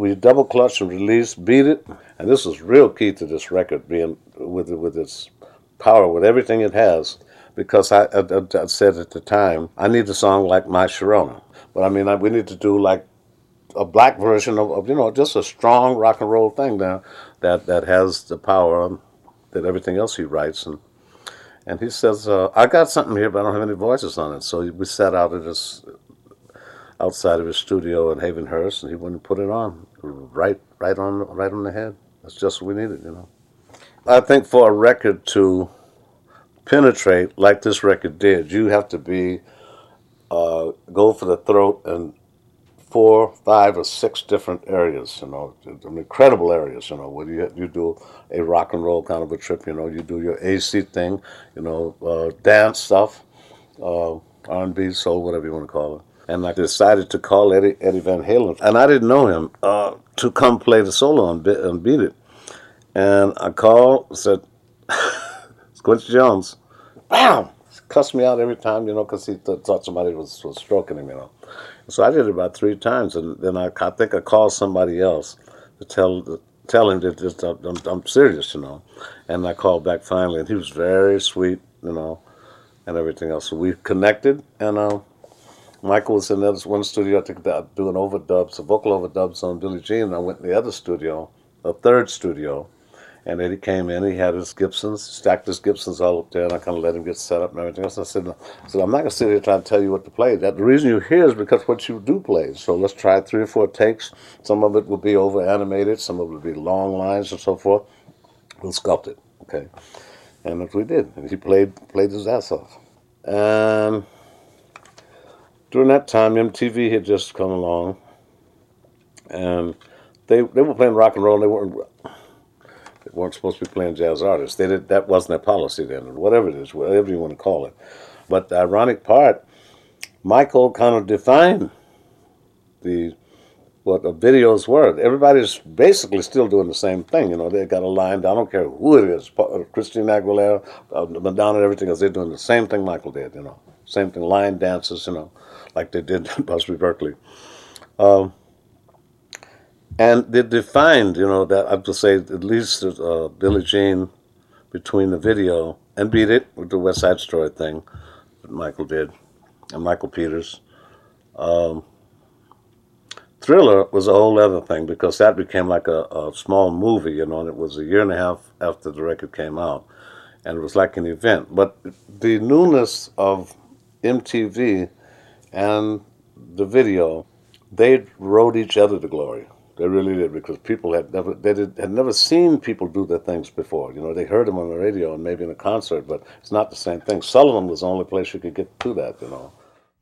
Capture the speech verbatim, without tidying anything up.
we double clutch and release, beat it, and this is real key to this record being with with its power, with everything it has. Because I, I, I said at the time, I need a song like My Sharona, but I mean, I, we need to do like a black version of, of, you know, just a strong rock and roll thing now that that has the power that everything else he writes. And and he says, uh, I got something here, but I don't have any voices on it. So we sat out at his outside of his studio in Havenhurst, and he went and put it on, right, right on, right on the head. That's just what we needed, you know. I think for a record to penetrate like this record did, you have to be uh, go for the throat in four, five, or six different areas. You know, incredible areas. You know, where you you do a rock and roll kind of a trip. You know, you do your A C thing. You know, uh, dance stuff, uh, R and B, soul, whatever you want to call it. And I decided to call Eddie Eddie Van Halen, and I didn't know him, uh, to come play the solo and, and beat it. And I called, said, "It's Quincy Jones." Bam! Cussed me out every time, you know, because he th- thought somebody was, was stroking him, you know. So I did it about three times, and then I, I think I called somebody else to tell tell him that just, I'm, I'm serious, you know. And I called back finally, and he was very sweet, you know, and everything else. So we connected, and uh, Michael was in that one studio, I think, doing overdubs, vocal overdubs on Billie Jean, and I went in the other studio, a third studio. And then he came in, he had his Gibsons, stacked his Gibsons all up there, and I kind of let him get set up and everything else. I said, no. I said, I'm not going to sit here trying to tell you what to play. That, the reason you're here is because what you do play. So let's try three or four takes. Some of it will be over animated, some of it will be long lines and so forth. We'll sculpt it, okay? And that's what we did. And he played played his ass off. And during that time, M T V had just come along, and they they were playing rock and roll. They weren't they weren't supposed to be playing jazz artists. They did, that wasn't their policy then, or whatever it is, whatever you want to call it. But the ironic part, Michael kind of defined the what the videos were. Everybody's basically still doing the same thing. You know, they got a line. I don't care who it is, Christina Aguilera, uh, Madonna, everything else. They're doing the same thing Michael did. You know, same thing, line dances. You know, like they did in Busby Berkeley. Um, and they defined, you know, that I have to say at least uh, Billie Jean between the video and Beat It with the West Side Story thing that Michael did, and Michael Peters. Um, Thriller was a whole other thing because that became like a, a small movie, you know, and it was a year and a half after the record came out, and it was like an event. But the newness of M T V and the video, they rode each other to glory. They really did, because people had never they did, had never seen people do their things before. You know, they heard them on the radio and maybe in a concert, but it's not the same thing. Sullivan was the only place you could get to that, you know.